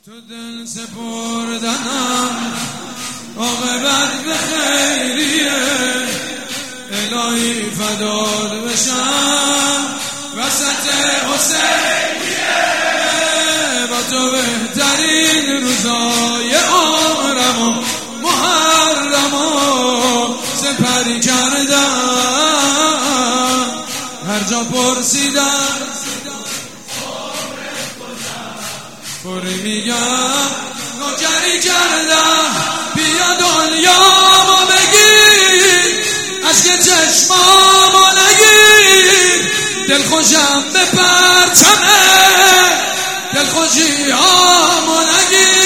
تو دل سپردنم عاقبت به خیریه، الهی فدات بشم وسط حسینیه. با تو بهترین روزای عمرم و محرم و سپری کردم، هر جا پرسیدم پری میگم نوکری کردم. بیا دنیامو بگیر، اشک چشمامو نگیر، دلخوشم به پرچمه، دلخوشیامو نگیر.